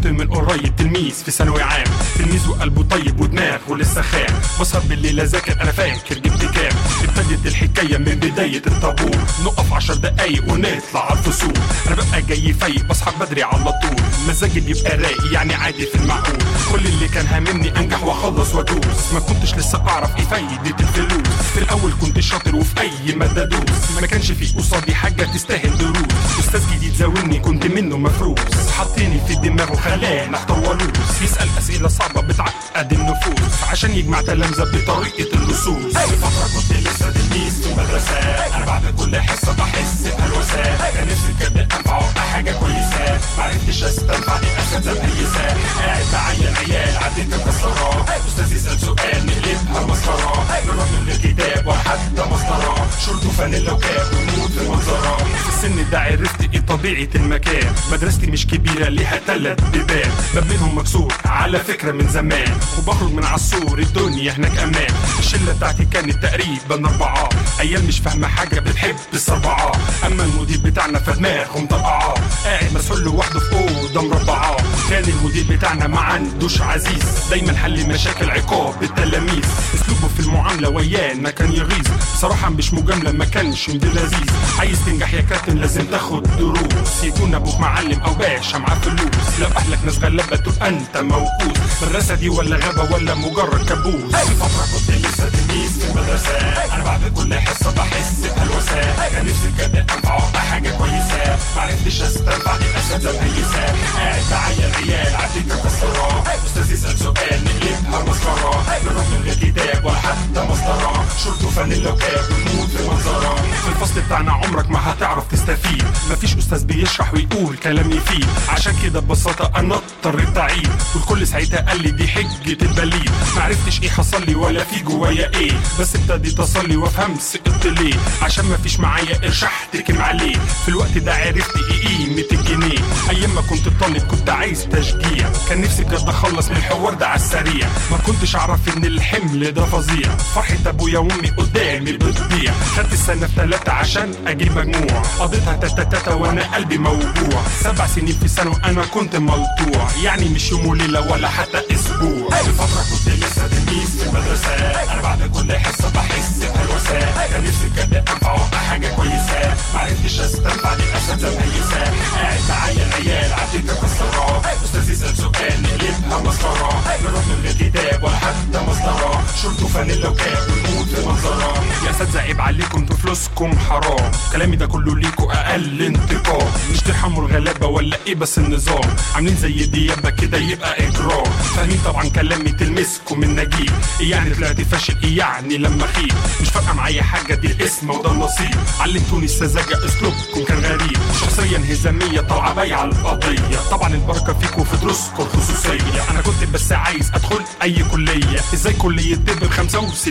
من قريب تلميذ في ثانوي عام، تلميذ وقلبه طيب ودماغ ولسه خام. بسهر بالليل اذاكر انا فاكر جبت كام. ابتدت الحكايه من بدايه الطابور، نقف 10 دقايق ونطلع على الفصول. انا ببقى جاي فايق بصحى بدري على طول، مزاجي بيبقى رايق يعني عادي في المعقول. كل اللي كان هاممني انجح واخلص وادوس، ما كنتش لسه اعرف ايه فايده الفلوس. في الاول كنت شاطر وفي اي ماده ادوس، ما كانش في قصادي حاجه تستاهل دروس. استاذ جديد زاولني كنت منه مفروس، حطيني في الدماغ وخلاني اختار ولوس. يسال اسئله صعبه بتعقد النفوس عشان يجمع تلامذه بطريقه اللصوص. اول فتره كنت لسه تلميذ في المدرسه، انا بعد كل حصه بحس بهلوسه. كان نفسي بجد انفع حاجه كويسه، معرفتش استنفع اساتذه بهيسه. قاعد معايا العيال عديت مكسره، استاذ يسال سؤال نقلبها مسخره. نروح من الكتاب ولا حتى مسطره، شورت وفانيلا وكاب ونموت في المنظره. في السن ده عرفت ايه طبيعه المكان، مدرستي مش كبيره ليها 3 بيبان، باب منهم مكسور على فكره من زمان. وبخرج من عالسور الدنيا هناك امان. الشله بتاعتي كانت تقريبا 4، ايام مش فاهمه حاجه بتحب الصربعه. اما المدير بتاعنا فدماغهم طرقعه، قاعد مسؤول لوحده في اوضه مربعه. كان المدير بتاعنا ما عندوش عزيز، دايما حل مشاكل عقاب التلاميذ. اسلوبه في المعامله ويانا كان يغيظ، بصراحه مش مجامله ما كانش مدير لذيذ. عايز تنجح يا كابتن لازم تاخد دروس، يكون ابوك معلم او باشا معاه فلوس. لو اهلك ناس غلابه تبقى انت موقوس، المدرسه دي ولا غابه ولا مجرد كابوس. اول فتره كنت لسه تلميذ في المدرسه، انا بعد كل حصه بحس بهلوسه. كان نفسي بجد انفع حاجه كويسه، معرفتش استنفع الاساتذه بهيسه. قاعد معايا العيال عديت مكسره، استاذ يسال سؤال نقلبها مسخره. نروح من غير كتاب ولا حتى مسطره، شورت وفانيلا وكاب ونموت في منظره. في الفصل بتاعنا عمرك ما هتعرف تستفيد، مفيش استاذ بيشرح ويقول كلام يفيد. عشان كده ببساطه انا اضطريت اعيد، والكل ساعتها قال لي دي حجه البليد. معرفتش ايه حصل لي ولا في جوايا ايه، بس ابتديت اصلي وافهم سقطت ليه. عشان مفيش معايا قرش احتكم عليه، في الوقت ده عرفت ايه قيمه الجنيه. ايام ما كنت طالب كنت عايز تشجيع، كان نفسي بجد اخلص من الحوار ده على السريع. ما كنتش اعرف ان الحمل ده فظيع، فرحه ابويا وامي قدامي بتضيع. خدت السنه في 3 عشان اجيب مجموع، قضيتها تاتا وانا قلبي موجوع. 7 سنين في ثانوي انا كنت ملطوع، يعني مش يوم وليله ولا حتى اسبوع. اول فتره كنت لسه تلميذ في المدرسه، انا بعد كل حصه بحس بهلوسه. كان نفسي بجد انفع حاجه كويسه، معرفتش استنفع الاساتذه بهيسه. قاعد معايا العيال عديت مكسره، استاذ يسال سؤال نقلبها مسخره. نروح من غير كتاب ولا حتى مسطره، شورت وفانيلا وكاب ونموت في منظره. يا اساتذه عيب عليكم انتوا فلوسكم حرام، كلامي ده كله ليكوا اقل انتقام. مش ترحموا الغلابه ولا ايه بس النظام، عاملين زي الديابه كده يبقى اجرام. فاهمين طبعا كلامي تلمسكم النجيب، ايه يعني طلعت فاشل ايه يعني لما خيب. مش فارقه معايا حاجه دي الاسم وده النصيب، علمتوني السذاجه اسلوبكم كان غريب. شخصيه انهزاميه طالعه بايعه القضيه، طبعا البركه فيكم في دروسكم الخصوصيه. انا كنت بس عايز ادخل اي كليه، ازاي كليه طب ب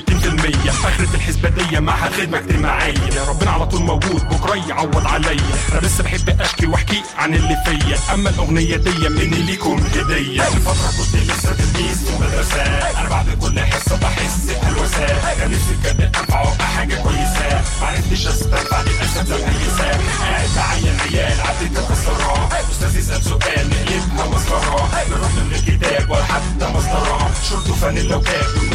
65%. اخره الحسبانيه معها خدمه اجتماعيه، ربنا على طول موجود بكره يعوض عليا. انا بس بحب اشكي واحكي عن اللي فيا، اما الاغنيه دي مني ليكم هديه. في فتره كنت لسه تلميذ في المدرسه، انا بعد كل حصه بحس بهلوسه. كان نفسي بجد انفع حاجه كويسه، معرفتش استنفع الاساتذه بهيسه. قاعد معايا العيال عديت مكسره، استاذ يسال سؤال نقلبها مسخره. نروح من غير كتاب ولا حتى مسطره، شورت وفانيلا وكاب